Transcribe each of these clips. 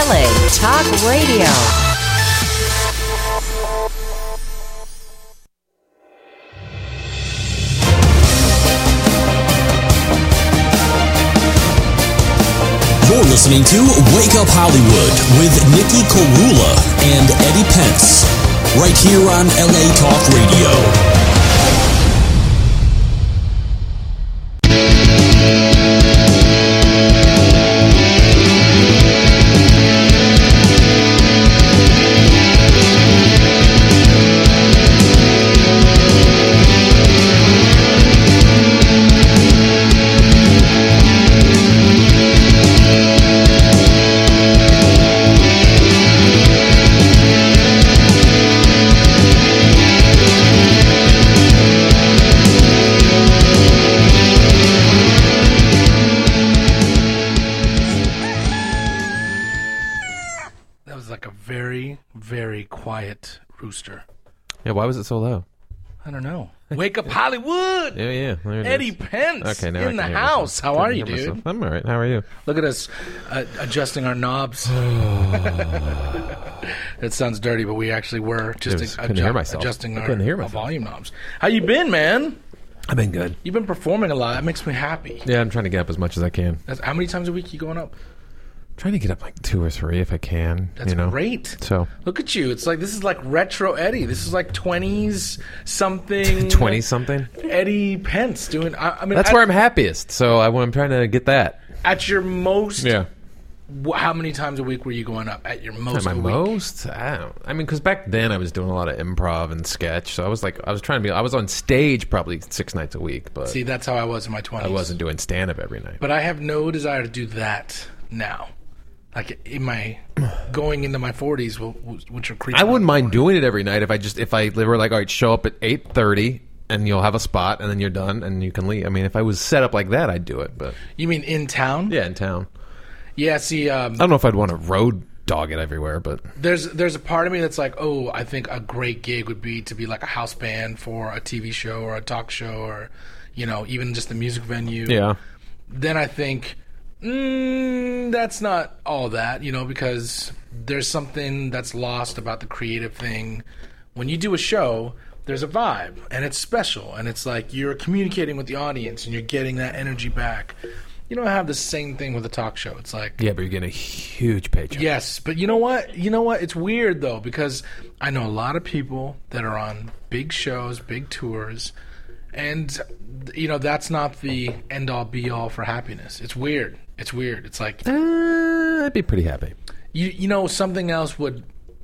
LA Talk Radio. You're listening to Wake Up Hollywood with Nikki Korula and Eddie Pence, right here on LA Talk Radio. Very quiet rooster. Yeah, why was it so low? I don't know. Wake Up Hollywood! Yeah. Eddie Pence now in the house. How are you, dude? Myself. I'm all right. How are you? Look at us adjusting our knobs. It sounds dirty, but we actually were just adjusting our volume knobs. How you been, man? I've been good. You've been performing a lot. That makes me happy. Yeah, I'm trying to get up as much as I can. How many times a week are you going up? Trying to get up like 2 or 3 if I can. That's great. So look at you. It's like this is like retro Eddie. This is like 20s something. 20 something. Eddie Pence doing. I mean, that's where I'm happiest. So I'm trying to get that. At your most. Yeah. How many times a week were you going up at your most? At my most? I mean, because back then I was doing a lot of improv and sketch. So I was on stage probably 6 nights a week. But see, that's how I was in my 20s. I wasn't doing stand up every night. But I have no desire to do that now. Like in my going into my 40s, which are creepy. I wouldn't mind doing it every night if they were like, all right, show up at 8:30 and you'll have a spot and then you're done and you can leave. I mean, if I was set up like that, I'd do it. But you mean in town? Yeah, in town. Yeah. See, I don't know if I'd want to road dog it everywhere, but there's a part of me that's like, oh, I think a great gig would be to be like a house band for a TV show or a talk show or even just a music venue. Yeah. Then I think. That's not all that, because there's something that's lost about the creative thing. When you do a show, there's a vibe, and it's special, and it's like you're communicating with the audience, and you're getting that energy back. You don't have the same thing with a talk show. It's like... Yeah, but you're getting a huge paycheck. Yes, but you know what? It's weird, though, because I know a lot of people that are on big shows, big tours, and, that's not the end-all, be-all for happiness. It's weird. It's like... I'd be pretty happy. Something else would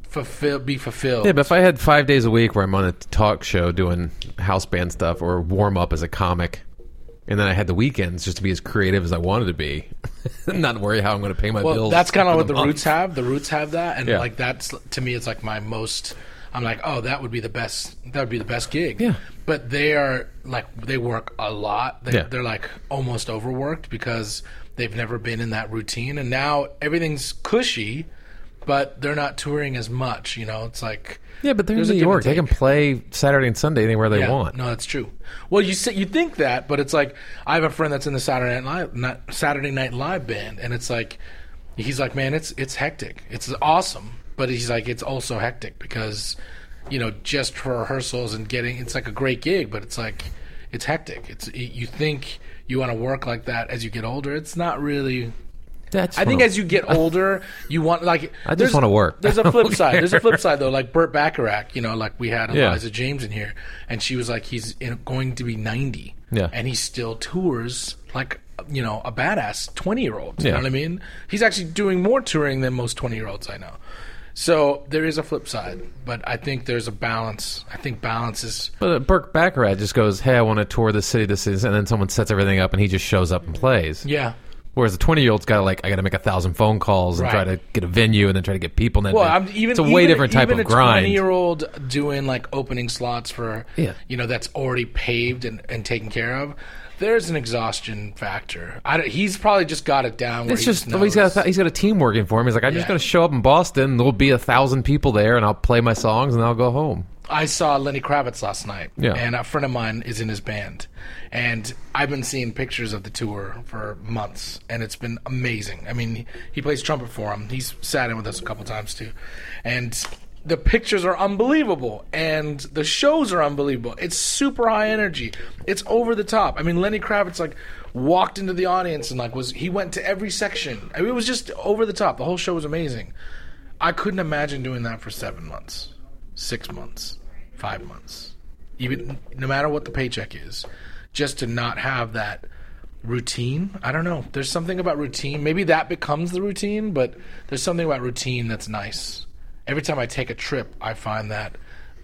be fulfilled. Yeah, but if I had 5 days a week where I'm on a talk show doing house band stuff or warm up as a comic, and then I had the weekends just to be as creative as I wanted to be, not worry how I'm going to pay my bills. Well, that's kind of what the Roots have. The Roots have that, and like that's, to me, it's like my most... I'm like, oh, that would be the best. That would be the best gig. Yeah. But they are like, they work a lot. They're like almost overworked because they've never been in that routine, and now everything's cushy, but they're not touring as much. It's like but they're in New York. They can play Saturday and Sunday anywhere they want. No, that's true. Well, you think that, but it's like I have a friend that's in the Saturday Night Live band, and it's like he's like, man, it's hectic. It's awesome. But he's like, it's also hectic because, just for rehearsals and it's like a great gig, but it's like, it's hectic. You think you want to work like that as you get older. It's not really. I think as you get older, you want I just want to work. There's a flip side. There's a flip side though. Like Burt Bacharach, like we had Eliza James in here, and she was like, he's going to be 90, and he still tours like a badass 20-year-old. You know what I mean? He's actually doing more touring than most 20-year-olds I know. So there is a flip side, but I think there's a balance. I think balance is... But Burt Bacharach just goes, hey, I want to tour this city, and then someone sets everything up, and he just shows up and plays. Yeah. Whereas the 20-year-old's got to, I got to make 1,000 phone calls and try to get a venue and then try to get people. And then it's a way different type of grind. Even a 20-year-old doing, opening slots for, that's already paved and taken care of, there's an exhaustion factor. He's probably just got it down. Where he's got a team working for him. He's like, I'm just going to show up in Boston. There'll be 1,000 people there, and I'll play my songs, and I'll go home. I saw Lenny Kravitz last night, Yeah. and a friend of mine is in his band, and I've been seeing pictures of the tour for months, and it's been amazing. I mean, he plays trumpet for him. He's sat in with us a couple times too, and the pictures are unbelievable, and the shows are unbelievable. It's super high energy. It's over the top. I mean, Lenny Kravitz like walked into the audience and he went to every section. I mean, it was just over the top. The whole show was amazing. I couldn't imagine doing that for 7 months. 6 months, 5 months, even no matter what the paycheck is, just to not have that routine. I don't know. There's something about routine. Maybe that becomes the routine, but there's something about routine that's nice. Every time I take a trip, I find that,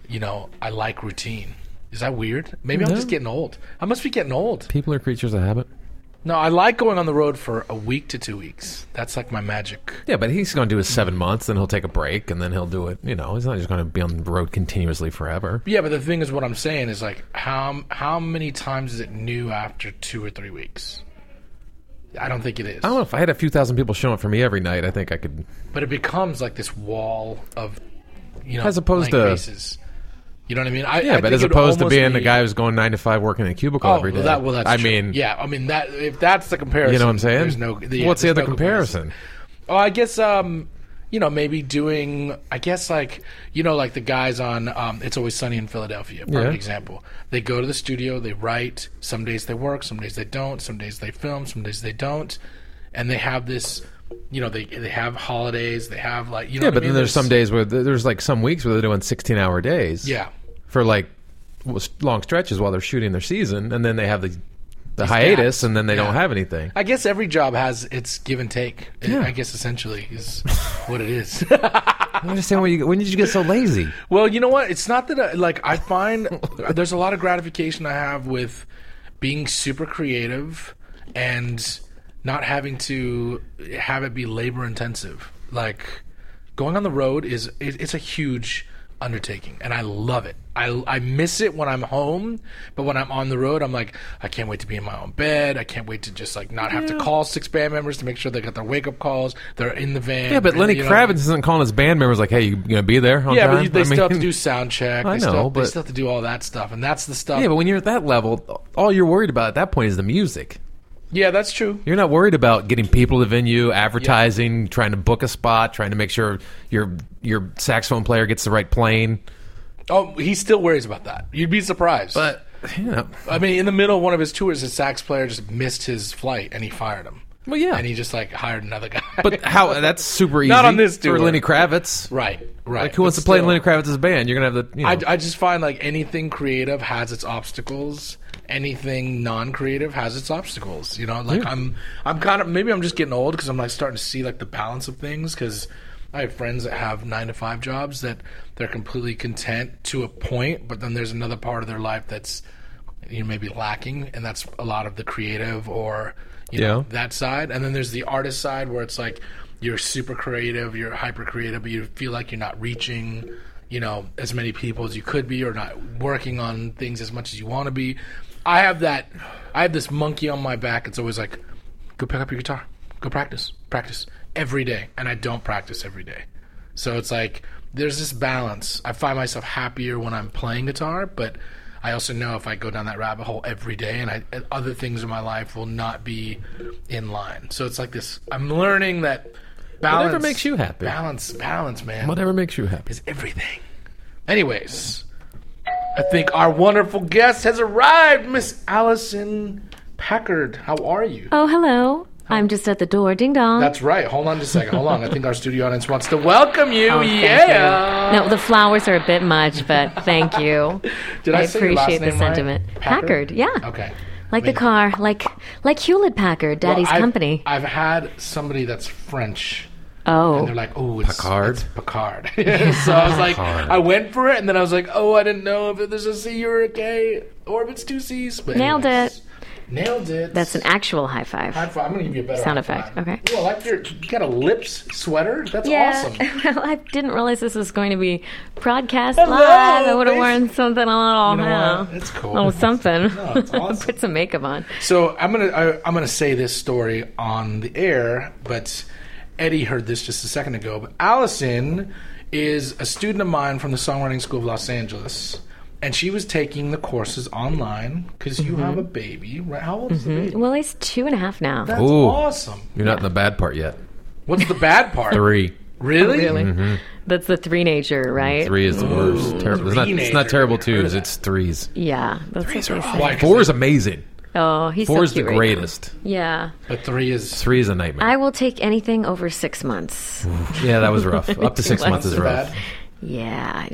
I like routine. Is that weird? Maybe I'm just getting old. I must be getting old. People are creatures of habit. No, I like going on the road for a week to 2 weeks. That's like my magic. Yeah, but he's going to do his 7 months, then he'll take a break, and then he'll do it. He's not just going to be on the road continuously forever. Yeah, but the thing is, what I'm saying is like, how many times is it new after 2 or 3 weeks? I don't think it is. I don't know. If I had a few thousand people showing up for me every night, I think I could. But it becomes like this wall of, as opposed to faces. You know what I mean? I but think as opposed to being the guy who's going 9 to 5 working in a cubicle every day. Well, that's true. mean, yeah, I mean that if that's the comparison, you know what I'm saying? There's no. What's the other comparison? Oh, I guess maybe doing. I guess like the guys on It's Always Sunny in Philadelphia. Perfect example. They go to the studio, they write. Some days they work, some days they don't. Some days they film, some days they don't, and they have this. They have holidays. They have like but then there's some days where there's like some weeks where they're doing 16-hour days. Yeah. For like long stretches while they're shooting their season, and then they have the hiatus, and then they don't have anything. I guess every job has its give and take. I guess essentially is what it is. I understand when did you get so lazy? Well, you know what? It's not that I find there's a lot of gratification I have with being super creative and not having to have it be labor intensive. Like going on the road it's a huge undertaking, and I love it. I miss it when I'm home, but when I'm on the road, I'm like, I can't wait to be in my own bed. I can't wait to just like not have to call 6 band members to make sure they got their wake up calls. They're in the van. Yeah, but Lenny Kravitz isn't calling his band members like, "Hey, you gonna be there on time?" But they still have to do sound check. I know, but they still have to do all that stuff, and that's the stuff. Yeah, but when you're at that level, all you're worried about at that point is the music. Yeah, that's true. You're not worried about getting people to the venue, advertising, trying to book a spot, trying to make sure your saxophone player gets the right plane. Oh, he still worries about that. You'd be surprised. But, I mean, in the middle of one of his tours, his sax player just missed his flight, and he fired him. Well, yeah. And he just, hired another guy. But how? That's super easy. Not on this tour. For Lenny Kravitz. Right. Like, who wants to play in Lenny Kravitz's band? You're going to have the, I just find, anything creative has its obstacles. Anything non-creative has its obstacles. I'm kind of, maybe I'm just getting old because I'm, starting to see, the balance of things, because I have friends that have 9 to 5 jobs that they're completely content to a point, but then there's another part of their life that's maybe lacking, and that's a lot of the creative or that side. And then there's the artist side where it's like you're super creative, you're hyper creative, but you feel like you're not reaching as many people as you could be, or not working on things as much as you want to be. I have this monkey on my back. It's always like, go pick up your guitar, go practice every day, and I don't practice every day. So it's like there's this balance. I find myself happier when I'm playing guitar, but I also know if I go down that rabbit hole every day, and other things in my life will not be in line. So it's like this. I'm learning that balance. Whatever makes you happy. Balance, man. Whatever makes you happy is everything. Anyways, I think our wonderful guest has arrived, Miss Allison Packard. How are you? Oh, hello. I'm just at the door. Ding dong. That's right. Hold on just a second. Hold on. I think our studio audience wants to welcome you. Oh, yeah. You. No, the flowers are a bit much, but thank you. Did I say your last appreciate name the sentiment. Right? Packard, yeah. Okay. Like the car, like Hewlett Packard, Daddy's company. I've had somebody that's French. Oh. And they're like, oh, it's Picard. It's Picard. So I was like, I went for it, and then I was like, oh, I didn't know if there's a C or a K, or if it's 2 C's. But Nailed it. Nailed it. That's an actual high five. High five. I'm going to give you a better sound high effect. five. Okay. Well, you got a lips sweater? That's yeah. awesome. Well, I didn't realize this was going to be broadcast Hello, live. I would have worn something a little. You know what? It's cool. Oh, something. No, it's awesome. Put some makeup on. So I'm gonna say this story on the air, but Eddie heard this just a second ago. But Allison is a student of mine from the Songwriting School of Los Angeles. And she was taking the courses online because you have a baby, right? How old is the baby? Well, he's 2.5 now. That's Ooh. awesome. You're not in the bad part yet. What's the bad part? 3. Really? Really? That's the 3-nager, right? 3 is the worst. Terrible. It's not terrible 2s. It's 3s. Yeah. That's what they say. Why? 4 is amazing. Oh, he's 4 so is the cute right greatest. now. Yeah. But 3 is... 3 is a nightmare. I will take anything over 6 months. Yeah, that was rough. Up to 6 months is Too rough. bad. Yeah,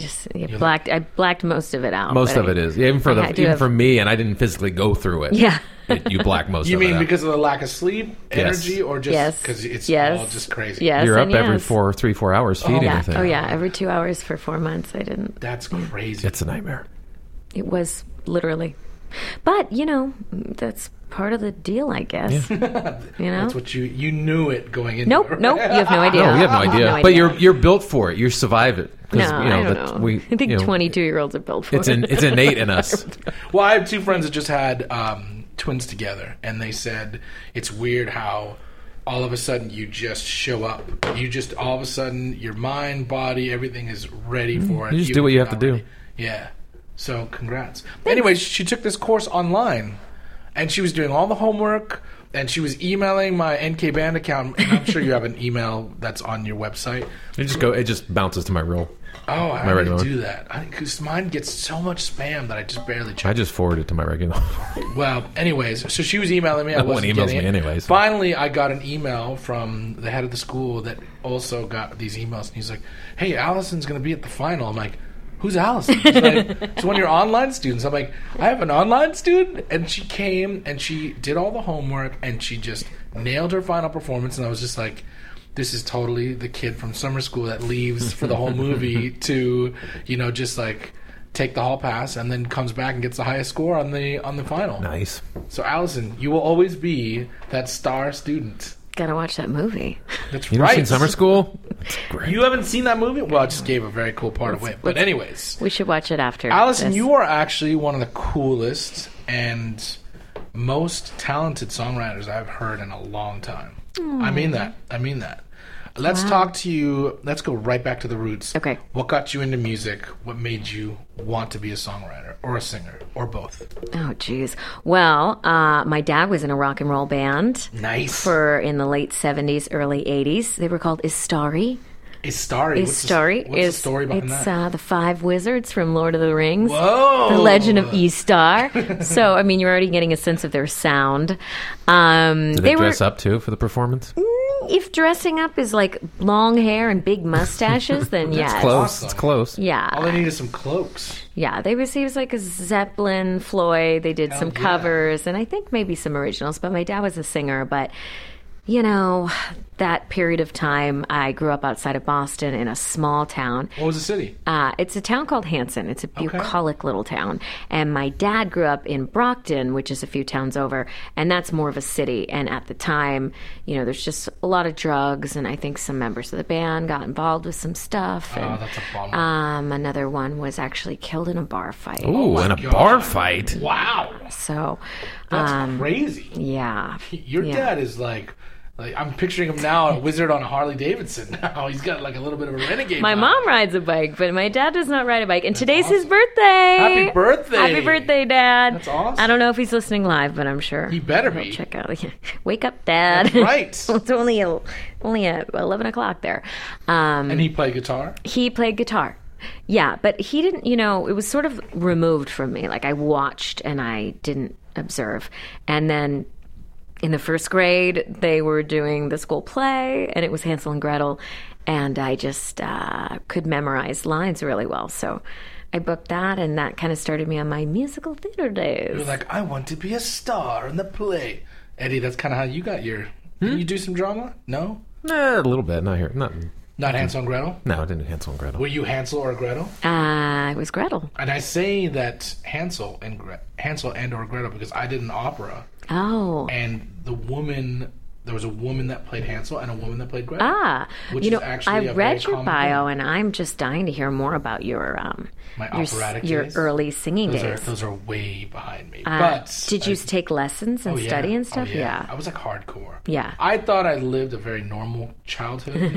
I blacked most of it out. Most but of it is. Yeah, even for me, and I didn't physically go through it. Yeah. You black most You of it mean out. because of the lack of sleep, energy, or just Yes. because it's Yes. all just crazy? Yes, You're up and every yes. 4 hours feeding, Yeah. I think. Oh, yeah. Every 2 hours for 4 months. I didn't. That's crazy. It's a nightmare. It was literally. But, that's part of the deal, I guess. That's what you knew it going into Nope. it. Nope. You have no idea. No, you have no idea. No But you're built for it. You survive it. 'Cause, No, I don't know. I think 22-year-olds are built for It's it. it's innate in us. Well, I have 2 friends that just had twins together, and they said it's weird how all of a sudden you just show up. You just all of a sudden your mind, body, everything is ready for it. You just even do what if you you're have to not do. ready. Yeah. So congrats. Anyways, she took this course online, and she was doing all the homework, and she was emailing my NK Band account. And I'm sure you have an email that's on your website. It just bounces to my real. Oh, I My already regular do that. Because mine gets so much spam that I just barely check. I just forward it to my regular. Well, anyways, so she was emailing me. I No one wasn't emails getting me it. anyways. Finally, I got an email from the head of the school that also got these emails. And he's like, hey, Allison's going to be at the final. I'm like, who's Allison? He's like, it's one of your online students. I'm like, I have an online student? And she came and she did all the homework and she just nailed her final performance. And I was just like, this is totally the kid from summer school that leaves for the whole movie to, just like take the hall pass and then comes back and gets the highest score on the final. Nice. So Allison, you will always be that star student. Gotta watch that movie. That's You right. never seen Summer School? It's great. You haven't seen that movie? Well, I just gave a very cool part away. But anyways, We should watch it after. Allison, this. you are actually one of the coolest and most talented songwriters I've heard in a long time. I mean that. Let's talk to you. Let's go right back to the roots. Okay. What got you into music? What made you want to be a songwriter or a singer or both? Oh, geez. Well, my dad was in a rock and roll band Nice. in the late 70s, early 80s. They were called Istari. Istari. What's the story behind it's that? the 5 wizards from Lord of the Rings. Whoa. The Legend of Istar. So, I mean, you're already getting a sense of their sound. Did they dress up too for the performance? If dressing up is like long hair and big mustaches, then yes. It's close. Awesome. It's close. Yeah. All they need is some cloaks. Yeah, he was like a Zeppelin, Floyd. They did some yeah. covers, and I think maybe some originals. But my dad was a singer. But that period of time, I grew up outside of Boston in a small town. What was the city? It's a town called Hanson. It's a bucolic little town. And my dad grew up in Brockton, which is a few towns over, and that's more of a city. And at the time, there's just a lot of drugs, and I think some members of the band got involved with some stuff. And, that's a bummer. another one was actually killed in a bar fight. Ooh, in a bar fight. Wow. So, That's crazy. yeah. Your Yeah. dad is like I'm picturing him now, a wizard on a Harley Davidson. Now he's got like a little bit of a renegade. My vibe. mom rides a bike, but my dad does not ride a bike. And today's his birthday. Happy birthday. Happy birthday, Dad. That's awesome. I don't know if he's listening live, but I'm sure. He better He'll be. check out. Wake up, Dad. That's right. It's only at 11 o'clock there. And he played guitar. He played guitar. Yeah, but he didn't, it was sort of removed from me. Like I watched and I didn't observe. And then in the first grade, they were doing the school play, and it was Hansel and Gretel, and I just could memorize lines really well. So I booked that, and that kind of started me on my musical theater days. You're like, I want to be a star in the play. Eddie, that's kind of how you got your... Did you do some drama? No? A little bit. Not here. Not. Not Hansel and Gretel? No, I didn't do Hansel and Gretel. Were you Hansel or Gretel? It was Gretel. And I say that Hansel and or Gretel because I did an opera, Oh. and there was a woman that played Hansel and a woman that played Gretel. Which is actually I a read very your common bio, thing. and I'm just dying to hear more about your My your, operatic your days? early singing days. Those are way behind me. But did you take lessons and yeah. study and Oh, stuff? yeah. I was like hardcore. Yeah. I thought I lived a very normal childhood,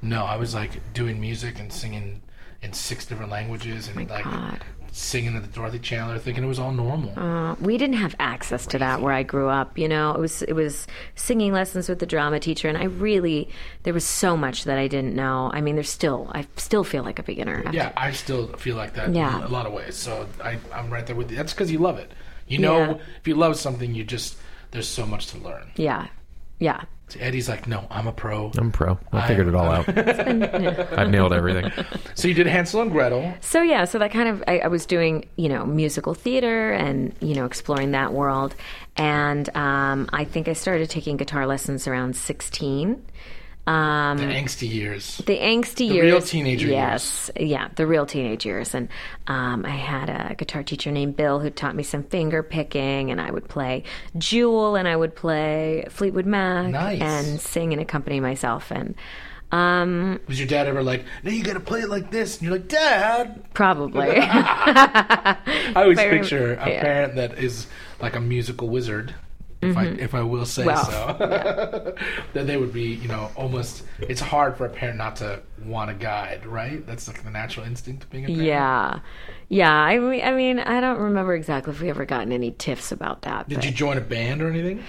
No, I was like doing music and singing in 6 different languages and like God. singing at the Dorothy Chandler, thinking it was all normal. We didn't have access to that where I grew up. You know, it was singing lessons with the drama teacher, and there was so much that I didn't know. I mean, I still feel like a beginner. Yeah, I still feel like that Yeah. in a lot of ways. So I'm right there with you. That's because you love it. You know, Yeah. if you love something, there's so much to learn. Yeah. Yeah. So Eddie's like, no, I'm a pro. I'm pro. I figured it all out. I've nailed everything. So you did Hansel and Gretel. So that kind of I was doing, musical theater and, exploring that world. And I think I started taking guitar lessons around 16. The angsty years. The angsty The years. real teenager yes. Yeah, the real teenage years. And I had a guitar teacher named Bill who taught me some finger picking, and I would play Jewel, and I would play Fleetwood Mac, Nice. and sing and accompany myself. And Was your dad ever like, no, you got to play it like this? And you're like, Dad. probably. I always Very- picture a yeah. parent that is like a musical wizard. If I will say Well, so, then they would be, almost. It's hard for a parent not to want a guide, right? That's like the natural instinct of being a parent. Yeah. I mean, I don't remember exactly if we ever gotten any tiffs about that. Did but you join a band or anything?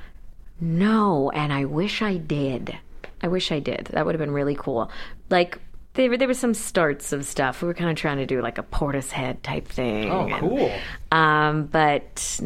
No, and I wish I did. That would have been really cool. Like, there were some starts of stuff. We were kind of trying to do like a Portishead type thing. Oh, cool. But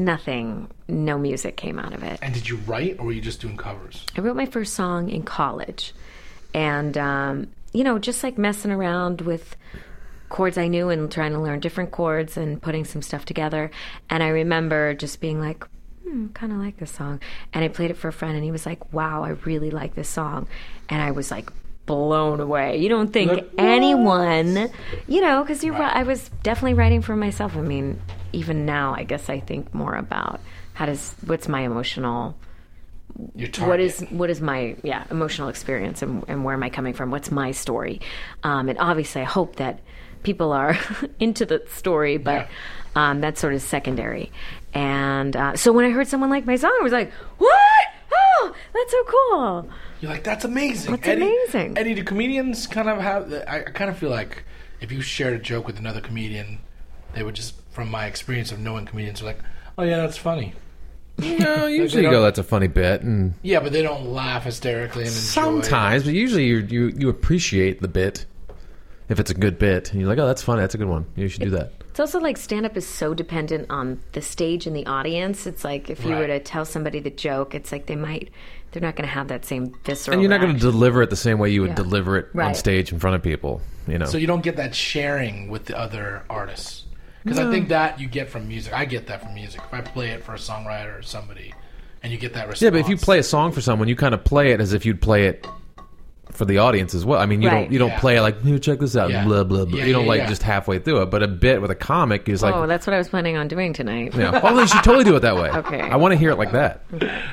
no music came out of it. And did you write, or were you just doing covers? I wrote my first song in college. And, just like messing around with chords I knew and trying to learn different chords and putting some stuff together. And I remember just being like, kind of like this song. And I played it for a friend, and he was like, wow, I really like this song. And I was like, blown away. You don't think Like, anyone, because Right. I was definitely writing for myself. I mean, even now, I guess I think more about what's my emotional, Your target. what is my emotional experience, and where am I coming from? What's my story? And obviously, I hope that people are into the story, but that's sort of secondary. And so when I heard someone like my song, I was like, what? Oh, that's so cool. You're like, that's amazing. That's amazing. Eddie, do comedians kind of have... I kind of feel like if you shared a joke with another comedian, they would just, from my experience of knowing comedians, are like, oh, yeah, that's funny. No, usually you go, that's a funny bit, and Yeah, but they don't laugh hysterically and enjoy sometimes, but usually you appreciate the bit if it's a good bit, and you're like, oh, that's funny, that's a good one. You should do that. It's also like stand-up is so dependent on the stage and the audience. It's like if you were to Right. tell somebody the joke, it's like they're not going to have that same visceral And you're not going to reaction. deliver it the same way you would Yeah. deliver it on Right. stage in front of people. So you don't get that sharing with the other artists. Because I think that you get from music. I get that from music. If I play it for a songwriter or somebody, and you get that response. Yeah, but if you play a song for someone, you kind of play it as if you'd play it for the audience as well. I mean, you Right. don't Yeah. play it like, here, check this out, Yeah. blah blah blah. Yeah, you don't yeah, like yeah. just halfway through it. But a bit with a comic is like, Oh, that's what I was planning on doing tonight. yeah. Oh, you should totally do it that way. Okay. I want to hear it like that.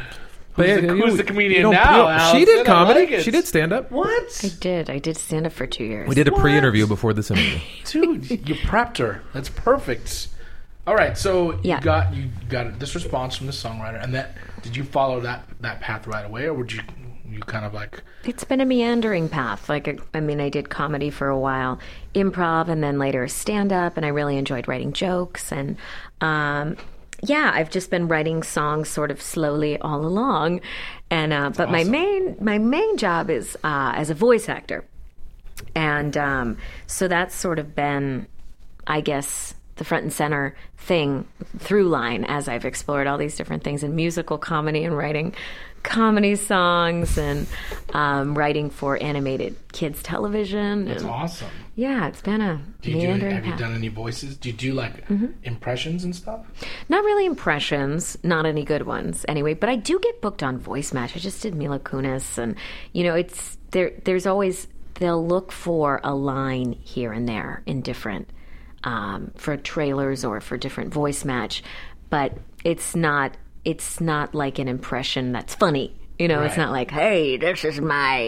But Who's the comedian don't- now, she Allison? did I comedy. like it. She did stand up. What? I did stand up for 2 years. We did a pre-interview before this interview. Dude, you prepped her. That's perfect. All right, so Yeah. you got this response from the songwriter, and did you follow that path right away, or would you kind of like... It's been a meandering path. Like, I mean, I did comedy for a while, improv, and then later stand-up, and I really enjoyed writing jokes. And, I've just been writing songs sort of slowly all along. And but awesome. my main job is as a voice actor. And so that's sort of been, I guess, the front and center through line as I've explored all these different things in musical comedy and writing comedy songs and writing for animated kids television. That's and, awesome. yeah, it's been a Have you meandering path. done any voices? Do you do like impressions and stuff? Not really impressions, not any good ones anyway, but I do get booked on Voice Match. I just did Mila Kunis, and it's there's always, they'll look for a line here and there in different for trailers or for different Voice Match, but it's not like an impression that's funny. It's Right. not like, hey, this is my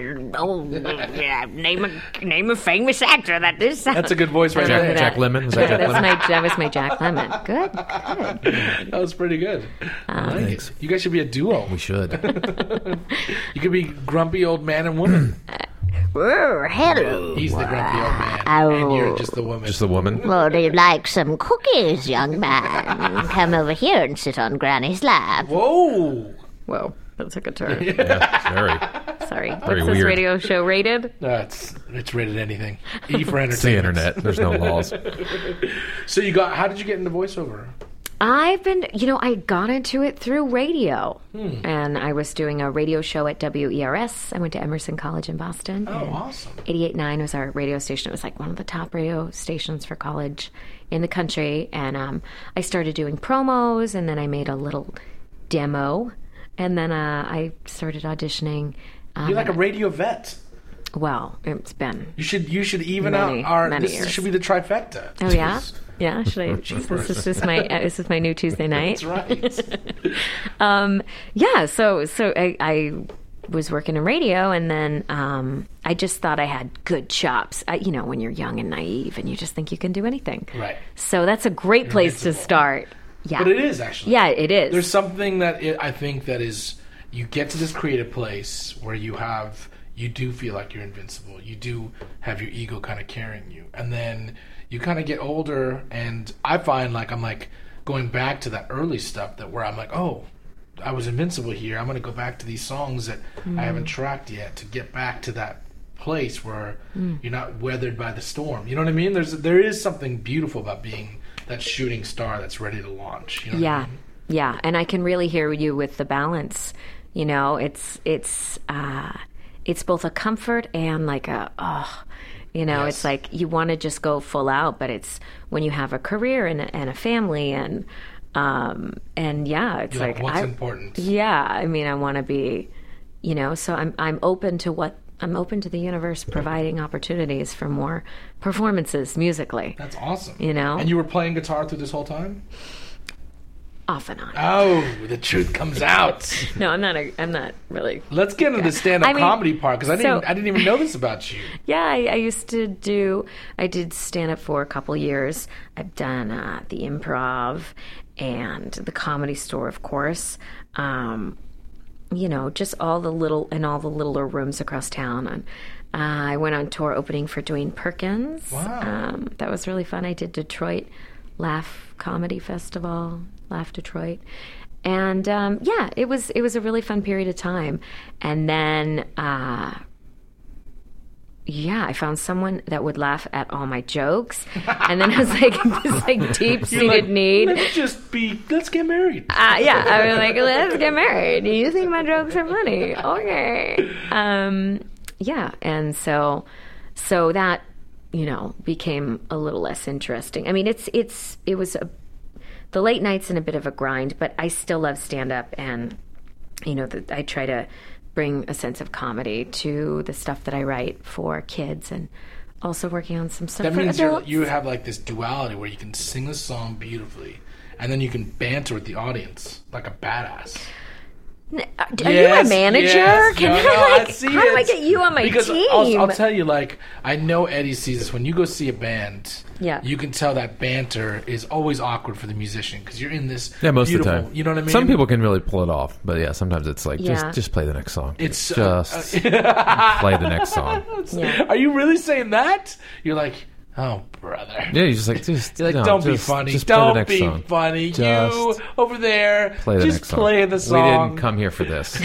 name a famous actor that this. That's a good voice right there. Jack Lemmon. Was that Jack Lemmon? That was my Jack Lemmon. Good. That was pretty good. I like Thanks. it. You guys should be a duo. We should. You could be grumpy old man and woman. Hello. He's the grumpy old man, Oh. and you're just the woman. Just the woman. Would you like some cookies, young man? Come over here and sit on Granny's lap. Whoa! Whoa, that took a turn. Yeah, very. Sorry. Very What's this weird. radio show rated? It's rated anything. E for entertainment. It's the internet. There's no laws. So how did you get into voiceover? I've been, I got into it through radio. And I was doing a radio show at WERS. I went to Emerson College in Boston. Oh, awesome. 88.9 was our radio station. It was like one of the top radio stations for college in the country. And I started doing promos, and then I made a little demo. And then I started auditioning. You're like a radio vet. Well, it's been. You should even Many, out our. many This years. should be the trifecta. Oh, yeah? Yeah, should I? This is my new Tuesday night. That's right. Yeah, so I was working in radio, and then I just thought I had good chops. When you're young and naive, and you just think you can do anything. Right. So that's a great place to invincible. start. Yeah, But it is actually. Yeah, it is. There's something that I think that is, you get to this creative place where you do feel like you're invincible. You do have your ego kind of carrying you, and then you kind of get older, and I find like I'm like going back to that early stuff where I'm like, oh, I was invincible here. I'm going to go back to these songs that I haven't tracked yet to get back to that place where you're not weathered by the storm. You know what I mean? There is something beautiful about being that shooting star that's ready to launch. You know what I mean? Yeah, and I can really hear you with the balance. It's both a comfort and like Yes. it's like you want to just go full out, but it's when you have a career and a family and yeah, it's You're like what's important. Yeah, I mean, I want to be, so I'm open to the universe providing opportunities for more performances musically. That's awesome. And you were playing guitar through this whole time? Off and on. Oh, the truth comes out. No, I'm not really. Let's get into the stand-up comedy part, because I didn't even know this about you. Yeah, I did stand up for a couple years. I've done the Improv and the Comedy Store, of course. Just all the littler rooms across town. And I went on tour opening for Dwayne Perkins. Wow. That was really fun. I did Detroit Laugh Comedy Festival, Laugh Detroit. And it was a really fun period of time. And then I found someone that would laugh at all my jokes. And then I was like, this deep-seated need. Let's get married. I was like, let's get married. Do you think my jokes are funny? Okay. And so that, became a little less interesting. I mean, it was the late nights and a bit of a grind, but I still love stand-up, and, I try to bring a sense of comedy to the stuff that I write for kids, and also working on some stuff That for means adults. you have like this duality where you can sing a song beautifully, and then you can banter with the audience like a badass. Are you a manager? Yes. Can No, I, I see how do I it. get you on my Because team? I'll tell you, like, I know Eddie sees this. When you go see a band, Yeah. you can tell that banter is always awkward for the musician because you're in this Most beautiful, of the time. you know what I mean? Some people can really pull it off, but yeah, sometimes it's like Yeah. just play the next song. It's just play the next song. Yeah. Are you really saying that? You're like, oh, brother. Yeah, you're just like You're like, no, don't be just- funny. Just play the Don't next be song. funny. Just you over there, Play the just next song. play the We song. didn't come here for this.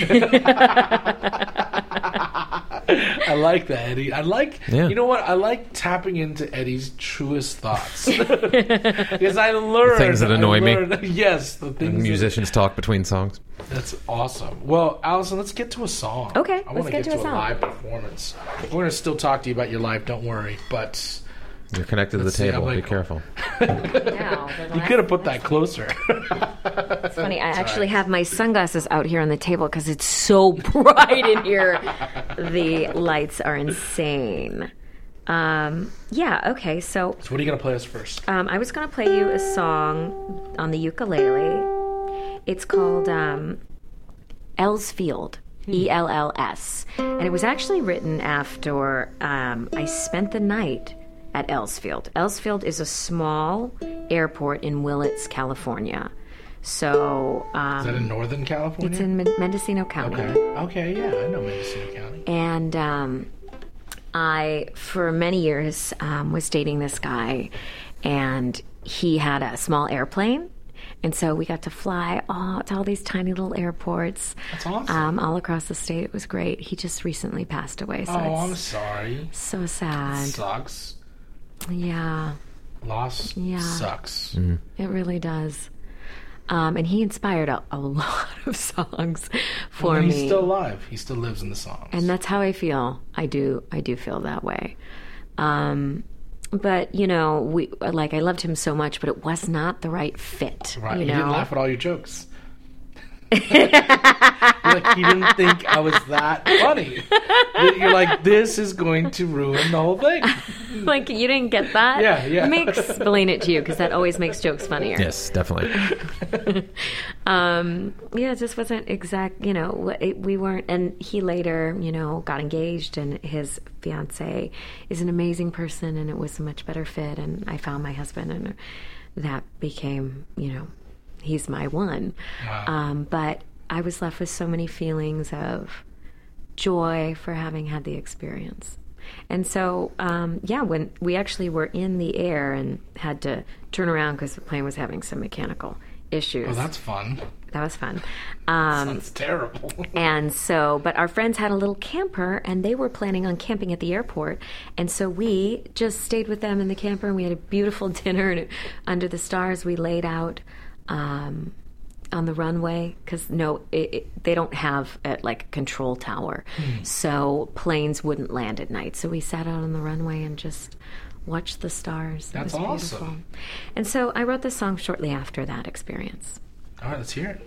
I like that, Eddie. Yeah. You know what? I like tapping into Eddie's truest thoughts. Because I learned. things that annoy me. Yes, the things that- Musicians talk between songs. That's awesome. Well, Allison, let's get to a song. Okay, I want let's get to a a song. live performance. We're going to still talk to you about your life, don't worry. But You're connected to the Let's see, table. I'm Be like- careful. you could have put that closer. It's funny. I actually have my sunglasses out here on the table because it's so bright in here. The lights are insane. Okay. So So what are you going to play us first? I was going to play you a song on the ukulele. It's called Ellsfield. ELLS. And it was actually written after I spent the night at Ellsfield. Ellsfield is a small airport in Willits, California. So Is that in Northern California? it's in Mendocino County. Okay, yeah, I know Mendocino County. And I, for many years, was dating this guy, and he had a small airplane. And so we got to fly to all these tiny little airports. That's awesome. All across the state. It was great. He just recently passed away. So I'm sorry. so sad. Sucks. Yeah. Loss sucks. It really does. And he inspired a lot of songs for And me. he's still alive. He still lives in the songs. And that's how I feel. I do feel that way. But I loved him so much, but it was not the right fit. right. You He know? didn't laugh at all your jokes. Like, he didn't think I was that funny. You're like, this is going to ruin the whole thing. Like, you didn't get that? Yeah. Let me explain it to you, because that always makes jokes funnier. Yes, definitely. It just wasn't exact, we weren't, and he later, got engaged, and his fiance is an amazing person, and it was a much better fit, and I found my husband, and that became, he's my one. Wow. But I was left with so many feelings of joy for having had the experience. And so, when we actually were in the air and had to turn around because the plane was having some mechanical issues. Oh, that's fun. That was fun. Sounds terrible. And so, but our friends had a little camper, and they were planning on camping at the airport. And so we just stayed with them in the camper, and we had a beautiful dinner, and under the stars we laid out on the runway, because they don't have a control tower, so planes wouldn't land at night. So we sat out on the runway and just watched the stars. That's it was awesome. beautiful. And so I wrote this song shortly after that experience. All right, let's hear it.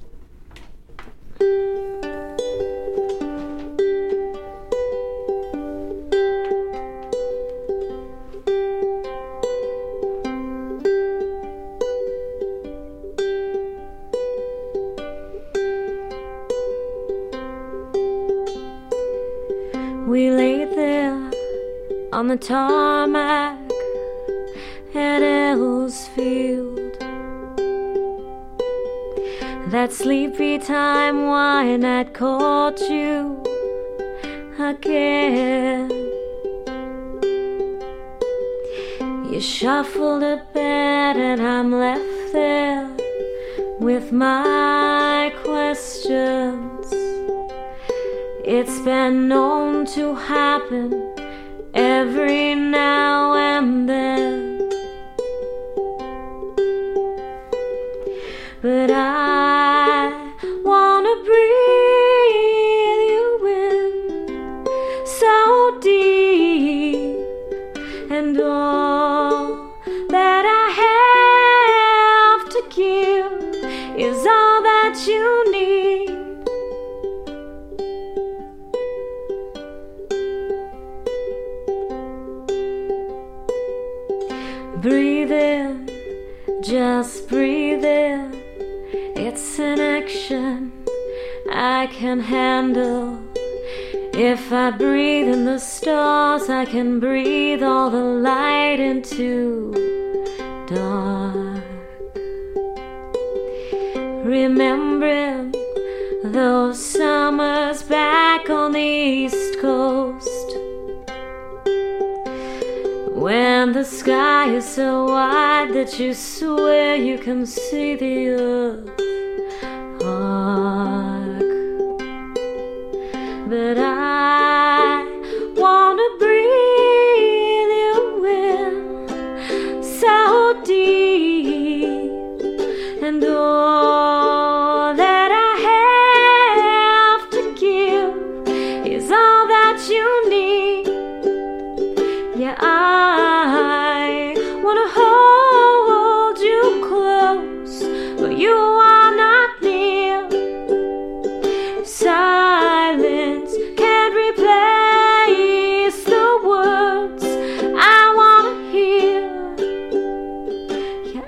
We laid there on the tarmac at Ellsfield. That sleepy time wine that caught you again. You shuffled a bed and I'm left there with my questions. It's been known to happen every now and then, but I wanna breathe you in so deep, and all that I have to give is all that you need. Breathe in, just breathe in. It's an action I can handle. If I breathe in the stars, I can breathe all the light into dark. Remembering those summers back on the East Coast, when the sky is so wide that you swear you can see the earth arc. But I wanna breathe you in so deep, and all that I have to give is all that you need. Yeah, I wanna hold you close, but you are not near. Silence can't replace the words I wanna hear. Yeah,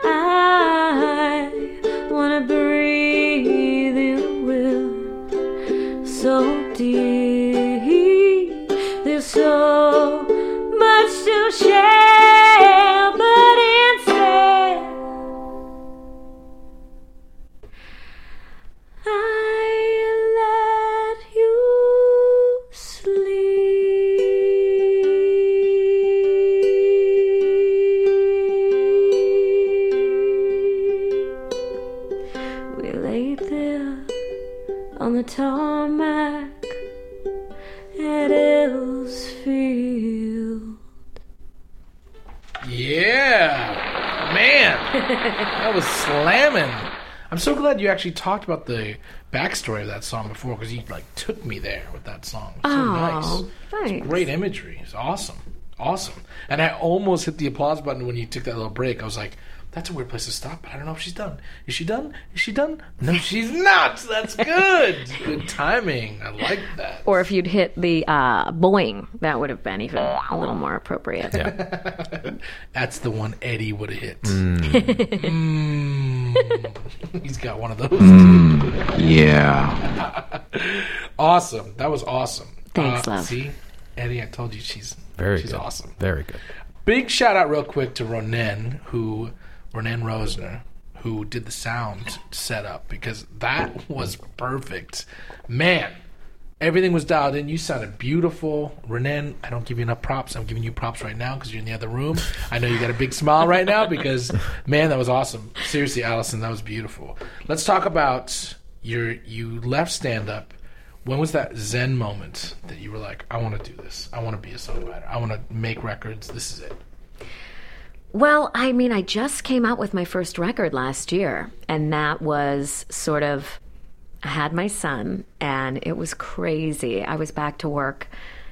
I wanna breathe you in so deep. There's so much to share, but instead I let you sleep. man, that was slamming. I'm so glad you actually talked about the backstory of that song before, because you like took me there with that song. So nice. Thanks. It's great imagery. It's awesome. And I almost hit the applause button when you took that little break. I was like, that's a weird place to stop, but I don't know if she's done. Is she done? No, she's not. That's good. Good timing. I like that. Or if you'd hit the boing, that would have been even a little more appropriate. Yeah. That's the one Eddie would have hit. He's got one of those. Yeah. Awesome. That was awesome. Thanks, love. See, Eddie, I told you she's Very awesome. Very good. Big shout out real quick to Ronen Rosner, who did the sound setup, because that was perfect. Man, everything was dialed in. You sounded beautiful. Ronen, I don't give you enough props. I'm giving you props right now because you're in the other room. I know you got a big smile right now because, man, that was awesome. Seriously, Allison, that was beautiful. Let's talk about you left stand-up. When was that Zen moment that you were like, I want to do this. I want to be a songwriter. I want to make records. This is it. Well, I mean, I just came out with my first record last year, and that was sort of, I had my son, and it was crazy. I was back to work,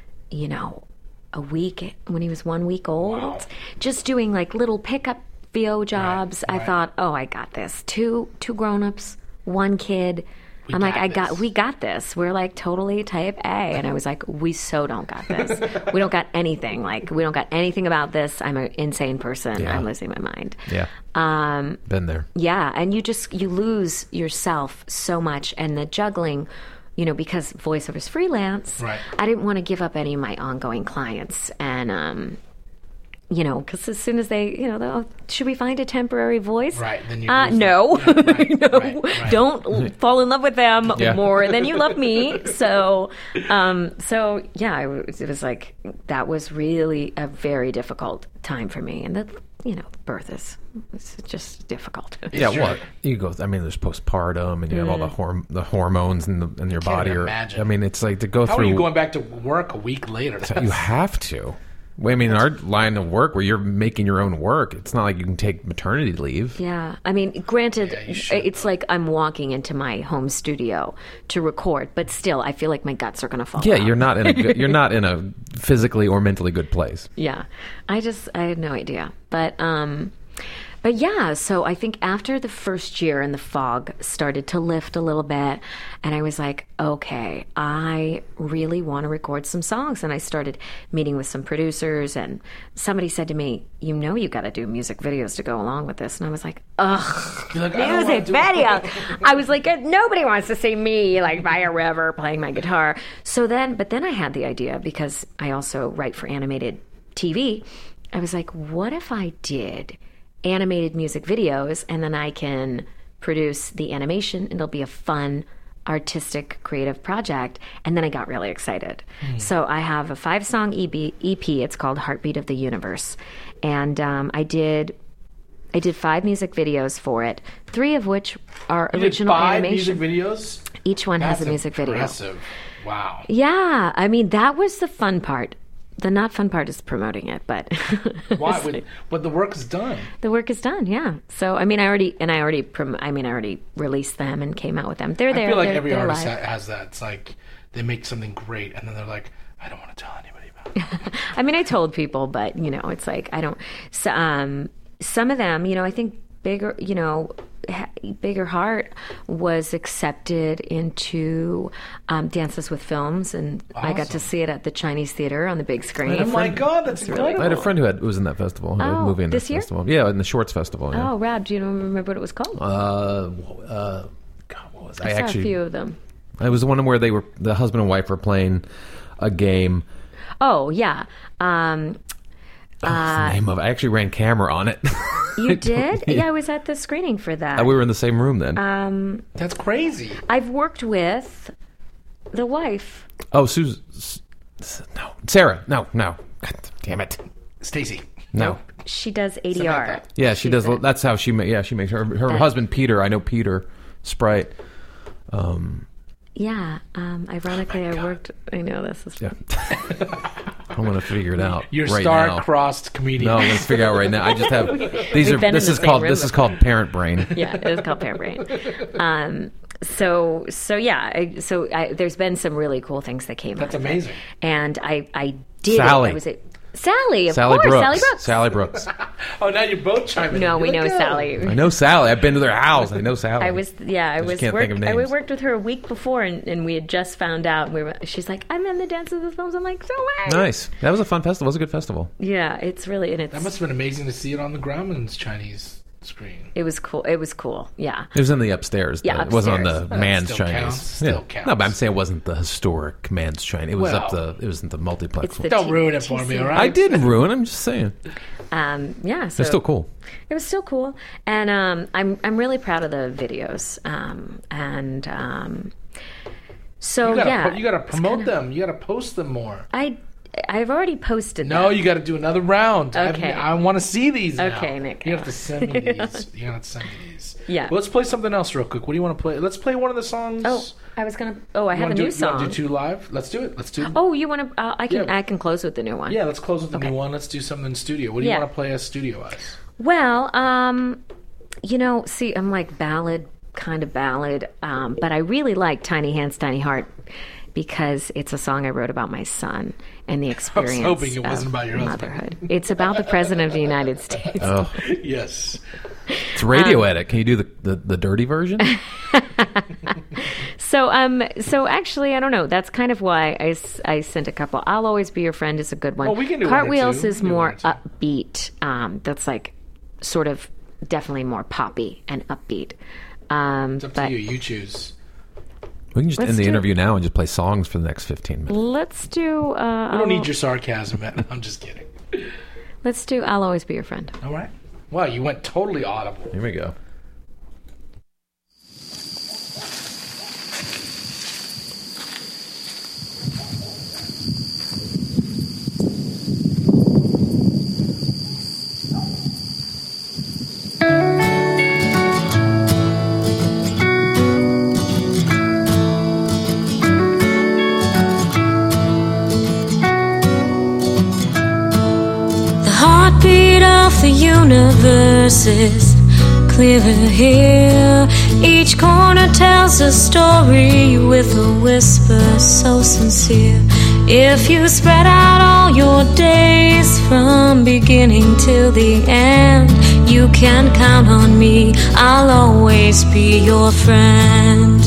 a week when he was 1 week old, just doing like little pickup VO jobs. Right. I thought, I got this. Two grown-ups, one kid. We got this. We're like totally type A. And I was like, we so don't got this. We don't got anything. Like, we don't got anything about this. I'm an insane person. Yeah. I'm losing my mind. Yeah. Been there. Yeah. And you lose yourself so much. And the juggling, because voiceover's freelance, right. I didn't want to give up any of my ongoing clients. And, because as soon as they, should we find a temporary voice? Right. Then you no. Yeah, right, no. right. Don't fall in love with them Yeah. more than you love me. So yeah, it was like, that was really a very difficult time for me. And birth it's just difficult. Yeah, Sure. what you go? I mean, there's postpartum, and you have all the hormones in your body. Imagine. I mean, it's like to go How through. are you going back to work a week later? You have to. Well, I mean, our line of work where you're making your own work, it's not like you can take maternity leave. Yeah. I mean, granted, Yeah, you should, it's like I'm walking into my home studio to record, but still, I feel like my guts are going to fall Yeah, out. you're not in a physically or mentally good place. Yeah. I had no idea. But yeah, so I think after the first year and the fog started to lift a little bit, and I was like, okay, I really want to record some songs. And I started meeting with some producers, and somebody said to me, you got to do music videos to go along with this. And I was like, ugh, You're like, I don't wanna music do it. video. I was like, nobody wants to see me like by a river playing my guitar. But then I had the idea, because I also write for animated TV. I was like, what if I did animated music videos, and then I can produce the animation. It'll be a fun, artistic, creative project. And then I got really excited. So I have a 5-song EP. It's called Heartbeat of the Universe. And I did 5 music videos for it, 3 of which are You did original 5 animation. music videos? Each one has That's a music video. impressive. Wow. Yeah, I mean, that was the fun part. The not fun part is promoting it, but Why? But the work is done. the work is done. Yeah. So I mean, I already released them and came out with them. They're there. I feel like they're, every they're artist live. has that. It's like they make something great, and then they're like, I don't want to tell anybody about it. I mean, I told people, but it's like I don't. So, some of them, I think Bigger Heart was accepted into Dances with Films, and I got to see it at the Chinese Theater on the big screen. Oh my God, that's incredible. I had a friend who was in that festival, who was movie in this year? festival. Yeah, in the Shorts Festival. Yeah. Oh, Rab, do you remember what it was called? God, what was I saw a few of them. It was the one where the husband and wife were playing a game. Oh yeah. What's the name of it? I actually ran camera on it. You did? Yeah, I was at the screening for that. We were in the same room then. That's crazy. I've worked with the wife. Oh, no. Sarah. No. God damn it. Stacy. No. She does ADR. Samantha. Yeah, she does. That's how she makes her husband, Peter. I know Peter Sprite. Yeah. Ironically, I worked. I know this is. Yeah. I'm going to figure it out. You're right star-crossed comedian. No, I'm going to figure it out right now. I just have these are. been in This the is same called. room This is called parent brain. Yeah, it's called Parent Brain. There's been some really cool things that came That's out of it. amazing. And I did Sally. it. I was Sally, of Sally course, Brooks. Sally Brooks. Sally Brooks. Oh, now you're both chiming in. No, we You're know like, oh. Sally. I know Sally. I've been to their house. I know Sally. I was just can't think of I names. worked with her a week before, and we had just found out. She's like, I'm in the Dance of the Films. I'm like, so what? Nice. That was a fun festival. It was a good festival. Yeah, it's really and it's. That must have been amazing to see it on the Grauman's Chinese screen. It was cool. It was cool. Yeah. It was in the upstairs. Yeah, though. It wasn't on upstairs. the Man's still Chinese. counts. Still counts. No, but I'm saying it wasn't the historic Man's Chinese. It was Well, it wasn't the multiplex It's one. the Don't ruin it for me, TC. all right? I didn't ruin. I'm just saying. Yeah. So It's still cool. It was still cool, and I'm really proud of the videos. So You yeah, gotta promote them. You gotta post them more. I've already posted. No, them. you got to do another round. Okay. I want to see these now. Okay, Nick. You have to send me these. You have to send me these. Yeah. Well, let's play something else real quick. What do you want to play? Let's play one of the songs. Oh, I was gonna. Oh, I You have a wanna new do, You song. want to do two live? Let's do it. Let's do. Oh, you want to? Yeah. I can close with the new one. Yeah, let's close with the Okay. new one. Let's do something in studio. What do you Yeah. want to play as studio-wise? Well, see, I'm like ballad, kind of ballad, but I really like Tiny Hands, Tiny Heart because it's a song I wrote about my son and the experience hoping it of wasn't about your husband. motherhood. It's about the President of the United States. Oh, Yes. it's radio edit. Can you do the dirty version? So actually, I don't know. That's kind of why I sent a couple. I'll Always Be Your Friend is a good one. Oh, we can do one or Cartwheels two. is We can do more one or upbeat. That's like sort of definitely more poppy and upbeat. It's up to But you. You choose. We can just Let's end the do- interview now and just play songs for the next 15 minutes. let's do. We don't need your sarcasm, man. I'm just kidding. Let's do. I'll Always Be Your Friend. All right. Wow, you went totally audible. Here we go. The heartbeat of the universe is clearer here. Each corner tells a story with a whisper so sincere. If you spread out all your days from beginning till the end, you can count on me. I'll always be your friend.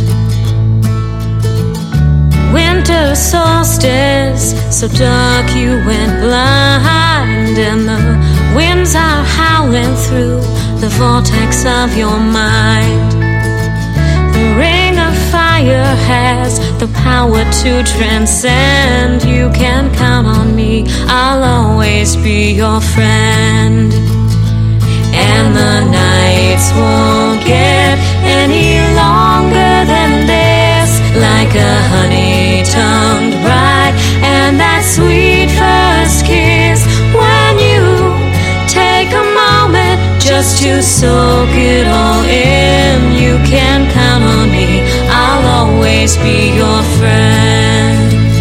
Winter solstice, so dark you went blind, and the winds are howling through the vortex of your mind. The ring of fire has the power to transcend. You can count on me, I'll always be your friend. And the nights won't get any longer than this, like a honey-tongued bride, and that sweet first kiss. When you take a moment just to soak it all in, you can count on me, I'll always be your friend.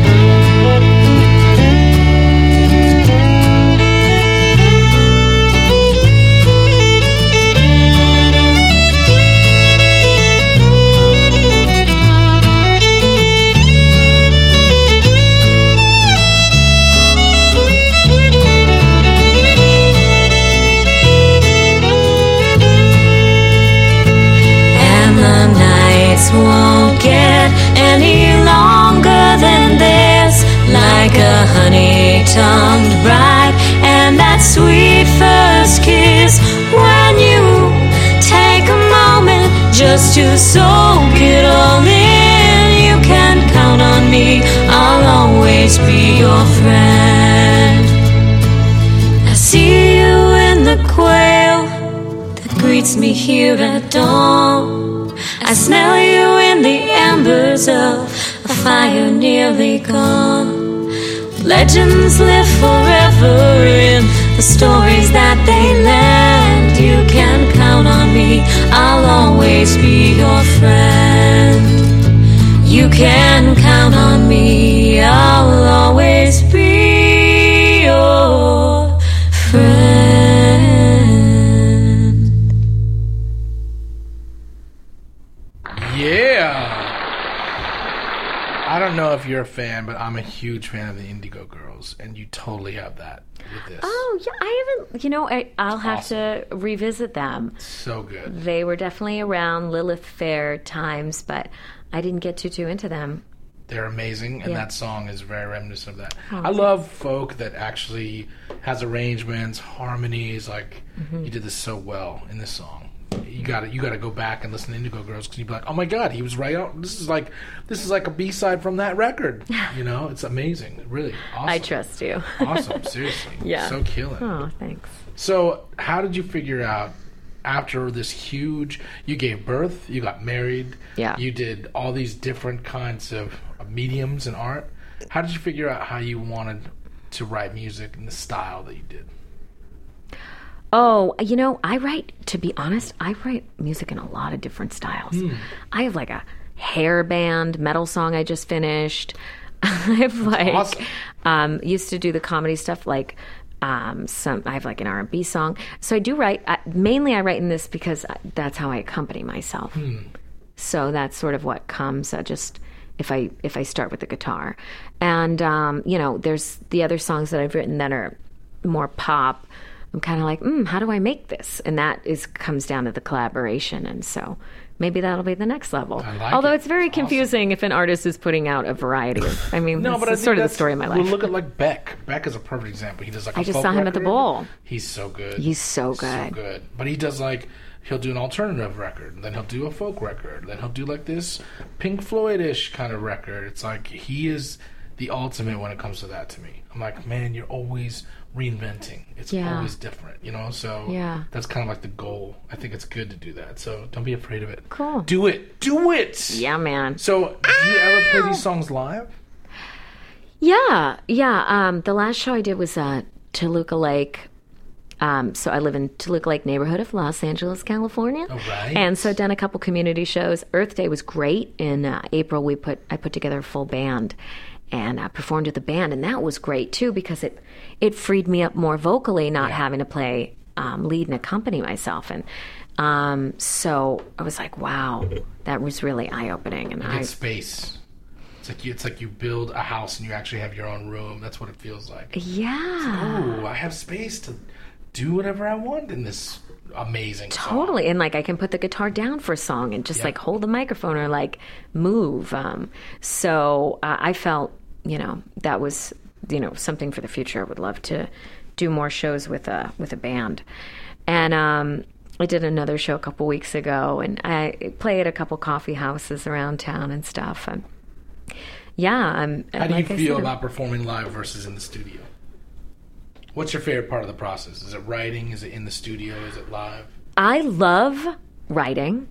Won't get any longer than this, like a honey-tongued bride, and that sweet first kiss. When you take a moment just to soak it all in, you can count on me, I'll always be your friend. I see you in the quail that greets me here at dawn. I smell you in the embers of a fire nearly gone. Legends live forever in the stories that they land. You can count on me, I'll always be your friend. You can count on me, I'll always be you're a fan, but I'm a huge fan of the Indigo Girls, and you totally have that with this. Oh, yeah, I haven't, you know, I'll have to revisit them. So good. They were definitely around Lilith Fair times, but I didn't get too into them. They're amazing, and Yeah. that song is very reminiscent of that. Oh, I love folk that actually has arrangements, harmonies. Like Mm-hmm. you did this so well in this song. You got to go back and listen to Indigo Girls because you'd be like, oh my god, he was right on. This is like a B-side from that record. You know, it's amazing. Really awesome. I trust you. Awesome, seriously. Yeah. So killing. Oh, thanks. So, how did you figure out after this huge? You gave birth, you got married, Yeah. you did all these different kinds of mediums and art. How did you figure out how you wanted to write music in the style that you did? Oh, you know, to be honest, I write music in a lot of different styles. I have like a hair band metal song I just finished. I have like, awesome. Used to do the comedy stuff like, I have like an R&B song. So I do write, mainly I write in this because that's how I accompany myself. So that's sort of what comes, just if I start with the guitar. And, you know, there's the other songs that I've written that are more pop. I'm kind of like, how do I make this? And that comes down to the collaboration. And so maybe that'll be the next level. I like Although it. it's very confusing if an artist is putting out a variety of, I mean, No, this but I is think sort of the that's- story of my life. Well, look at like Beck. Beck is a perfect example. He does like I a just folk saw him at the record. Bowl. He's so good. He's so So good. good. But he does like, he'll do an alternative record, then he'll do a folk record, then he'll do like this Pink Floyd-ish kind of record. It's like he is the ultimate when it comes to that to me. I'm like, man, you're always reinventing. It's Yeah. always different, you know? So Yeah. that's kind of like the goal. I think it's good to do that. So don't be afraid of it. Cool. Do it. Do it. Yeah, man. So do you ever play these songs live? Yeah. The last show I did was Toluca Lake. So I live in Toluca Lake neighborhood of Los Angeles, California. All right. And so I've done a couple community shows. Earth Day was great. In April, I put together a full band and performed with the band, and that was great too because it freed me up more vocally, not having to play lead and accompany myself. And so I was like, wow, that was really eye opening. And It's space. It's like you build a house and you actually have your own room. That's what it feels like. yeah. Oh, I have space to do whatever I want in this amazing song. Totally. And like I can put the guitar down for a song and just like hold the microphone or like move. So I felt, you know, that was, you know, something for the future. I would love to do more shows with a band. And I did another show a couple weeks ago and I play at a couple coffee houses around town and stuff. And How do like you I feel said, about performing live versus in the studio? What's your favorite part of the process? Is it writing? Is it in the studio? Is it live? I love writing.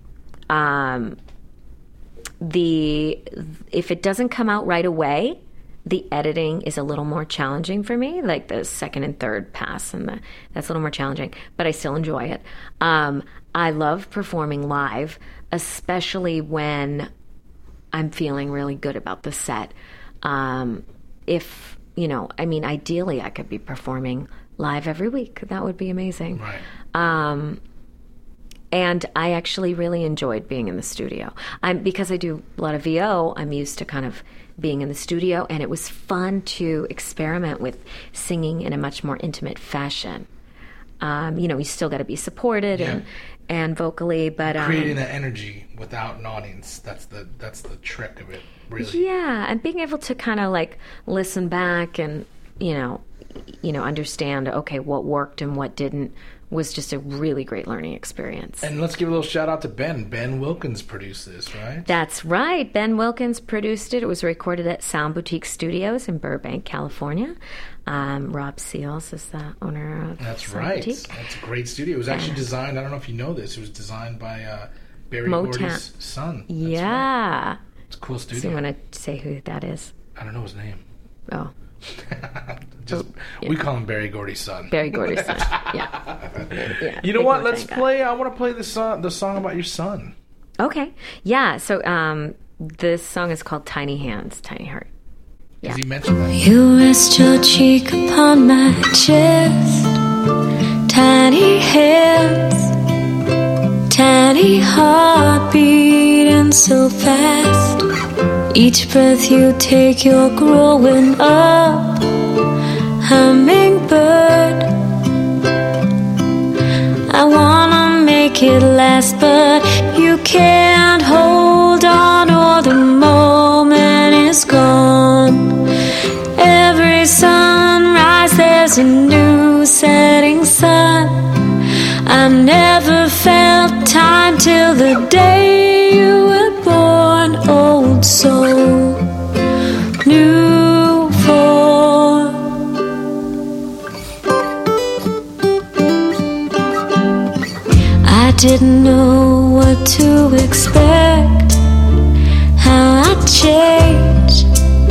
If it doesn't come out right away, the editing is a little more challenging for me, like the second and third pass, and that's a little more challenging, but I still enjoy it. I love performing live, especially when I'm feeling really good about the set. If, you know, I mean, ideally I could be performing live every week. That would be amazing. Right. And I actually really enjoyed being in the studio. Because I do a lot of VO, I'm used to kind of being in the studio, and it was fun to experiment with singing in a much more intimate fashion. You know, you still got to be supported and vocally, but Creating that energy without an audience. That's the trick of it, really. yeah, and being able to kind of like listen back and you know understand okay what worked and what didn't was just a really great learning experience. And let's give a little shout out to Ben. Ben Wilkins produced this, right? That's right. Ben Wilkins produced it. It was recorded at Sound Boutique Studios in Burbank, California. Rob Seals is the owner of That's Sound right. Boutique. That's a great studio. It was actually designed, I don't know if you know this, it was designed by Barry Motown. Gordy's son. That's right. Yeah. It's a cool So studio. you want to say who that is? I don't know his name. Oh, We call him Barry Gordy's son. Barry Gordy's son. Yeah. You know Big what? Motown Let's guy. play. I want to play the song about your son. Okay. Yeah. So this song is called Tiny Hands, Tiny Heart. Because he mentioned that. You rest your cheek upon my chest. Tiny hands, tiny heart beating so fast. Each breath you take, you're growing up. Hummingbird, I wanna make it last, but you can't hold on, or the moment is gone. Every sunrise, there's a new setting sun. I never felt time till the day you were born. Old soul, new form. I didn't know what to expect, how I changed,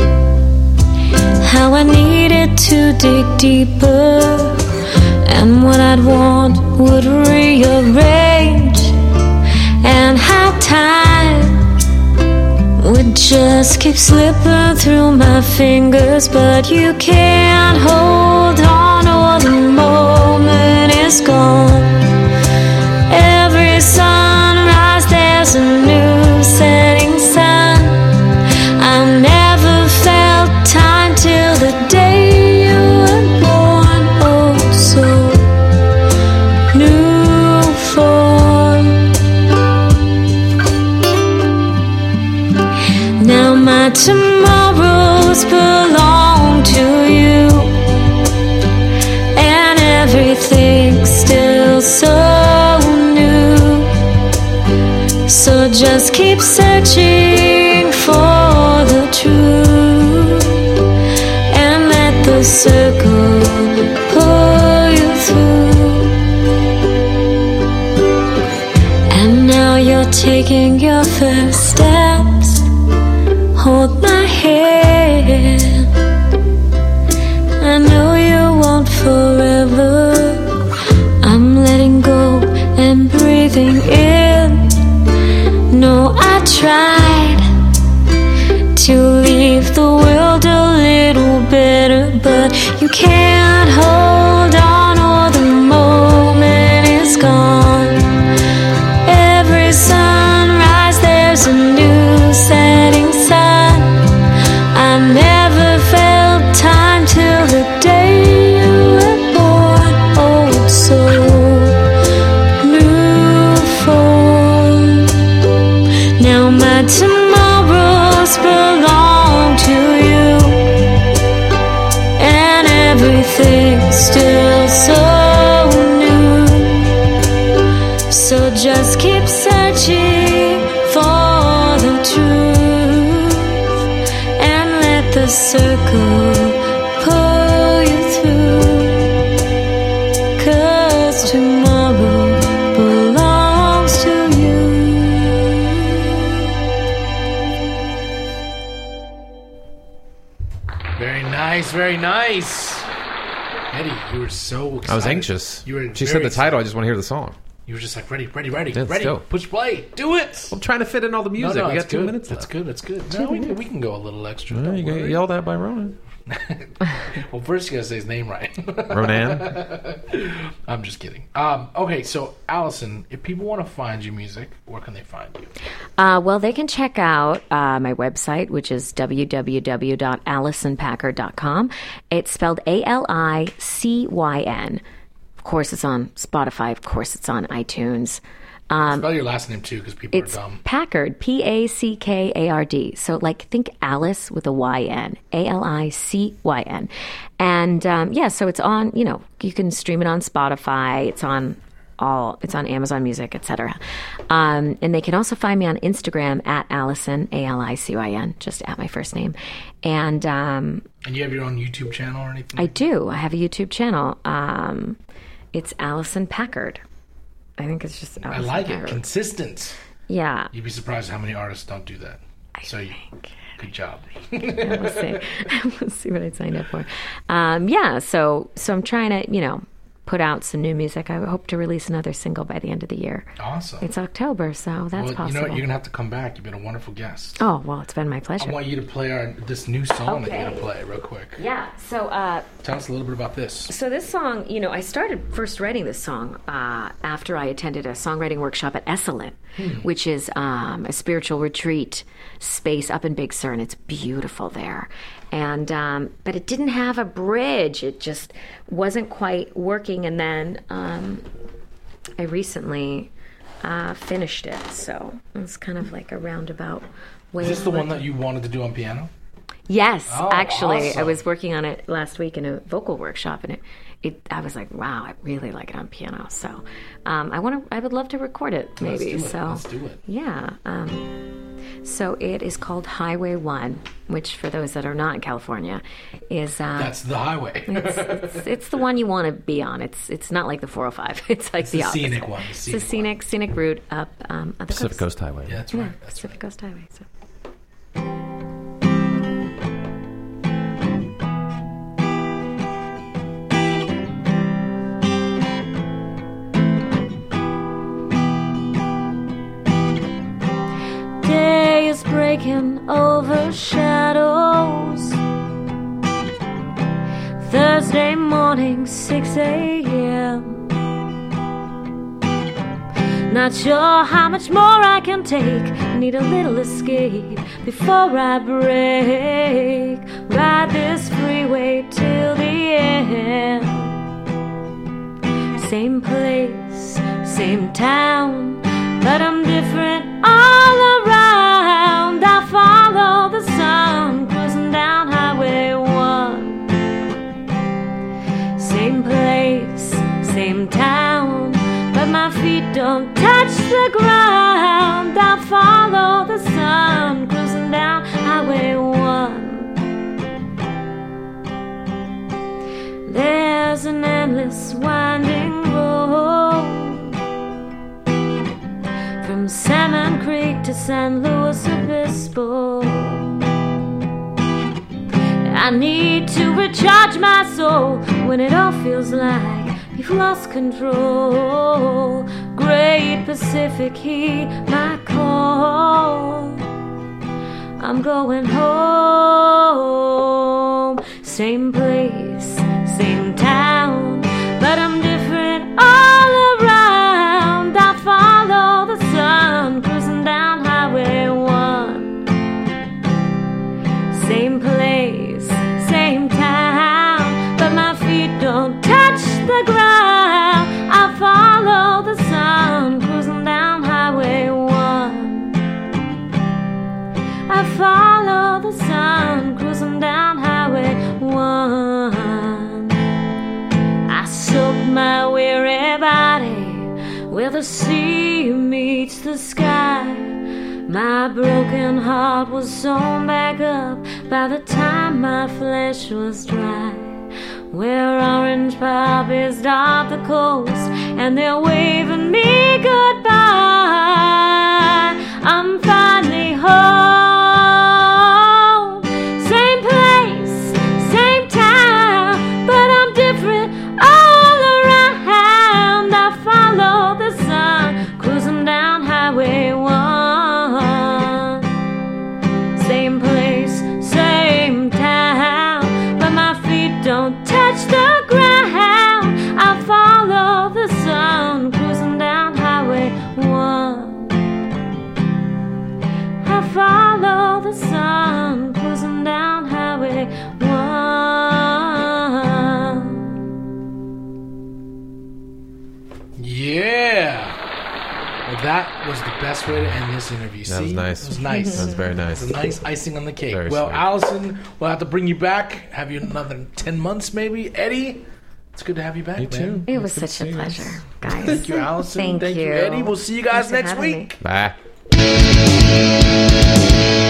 how I needed to dig deeper, and what I'd want would rearrange, and how time would just keep slipping through my fingers. But you can't hold on, or the moment is gone. Every sunrise, there's a new setting sun. I never felt time till the day you were born. Oh, so new form. Now my tomorrows belong to you, and everything's still so new. So just keep searching for the truth, and let the circle pull you through. And now you're taking your first steps. Hold my hand. I know you won't forever. I'm letting go and breathing in. No, I tried to leave the world a little better, but you can't hold on, or the moment is gone. Every sunrise, there's a new setting sun. I never felt time till the day you were born. Old soul, new form. Now my tomorrows belong to you, and everything's still so new. So just keep searching for the truth, and let the circle pull you through. 'Cause tomorrow belongs to you. Very nice, very nice. Eddie, you were so excited. I was anxious. You were She very said the title. I just want to hear the song. You were just like, ready, ready, ready, Yeah, let's ready. go. Push play. Do it. I'm trying to fit in all the music. We that's got 2 good. minutes That's left. good. That's good. No, we can go a little extra. Oh, Don't you got worry. yelled at by Ronan. Well, first you gotta say his name right. Ronan? I'm just kidding. Okay, so Allison, if people want to find your music, where can they find you? Well, they can check out my website, which is www.alisonpackard.com. It's spelled ALICYN. Of course, it's on Spotify. Of course, it's on iTunes. Spell your last name too, because people It's are dumb. Packard, Packard. So, like, think Alice with a YN, ALICYN. And so it's on. You can stream it on Spotify. It's on Amazon Music, etc. And they can also find me on Instagram at Allison, ALICYN, just at my first name. And And you have your own YouTube channel or anything? I do. I have a YouTube channel. It's Allison Packard. I think it's just Allison I like Packard. it. Consistent. Yeah. You'd be surprised how many artists don't do that. Good job. We'll see. We'll see what I signed up for. So I'm trying to, put out some new music. I hope to release another single by the end of the year. Awesome. It's October, so that's well, possible. you know what? You're going to have to come back. You've been a wonderful guest. Oh, well, it's been my pleasure. I want you to play this new song that you're Okay. going to play real quick. Yeah, so Tell us a little bit about this. So this song, I started first writing this song after I attended a songwriting workshop at Esalen, which is a spiritual retreat space up in Big Sur, and it's beautiful there. And but it didn't have a bridge; it just wasn't quite working. And then I recently finished it, so it's kind of like a roundabout way. Is this of the one working. that you wanted to do on piano? Yes, Oh, actually, awesome. I was working on it last week in a vocal workshop, and I was like, wow, I really like it on piano. So I would love to record it, maybe. Let's do it. So Let's do it. yeah. So it is called Highway 1, which for those that are not in California is That's the highway. it's the one you want to be on. It's not like the 405. It's like the opposite. scenic one. It's a scenic route up the Pacific coast. Coast Highway. Yeah, that's Yeah, right. That's Pacific right. Coast Highway. So. Day is breaking over shadows. Thursday morning, 6 a.m. Not sure how much more I can take. Need a little escape before I break. Ride this freeway till the end. Same place, same town, but I'm different all around. I follow the sun, cruising down Highway 1. Same place, same town, but my feet don't touch the ground. I follow the sun, cruising down Highway 1. There's an endless winding road from Salmon Creek to San Luis Obispo. I need to recharge my soul when it all feels like you've lost control. Great Pacific, heed my call. I'm going home. Same place, same town, but I'm different all around. I follow the sun, cruising down Highway 1. Same place, same town, but my feet don't touch the ground. I follow the sun, cruising down Highway 1. I follow the sun, cruising down Highway 1. I soaked my weary body where the sea meets the sky. My broken heart was sewn back up by the time my flesh was dry. Where orange poppies dot the coast and they're waving me goodbye. I'm finally home. Same place, same town, but I'm different all around. I follow the sun, cruising down Highway 1. Same place, same town, but my feet don't touch the ground. I follow the sun, cruising down Highway 1. I follow the sun, cruising down Highway 1. Yeah. Well, that was the best way to end this interview. That was nice. It was nice. That was very nice. It's a nice icing on the cake. Very well, sweet. Allison, we'll have to bring you back. Have you another 10 months, maybe. Eddie, it's good to have you back, You man. too. It was Good to such a see you. pleasure, guys. Thank you, Allison. Thank you, you. Eddie. We'll see you guys Thanks for next having week. me. Bye.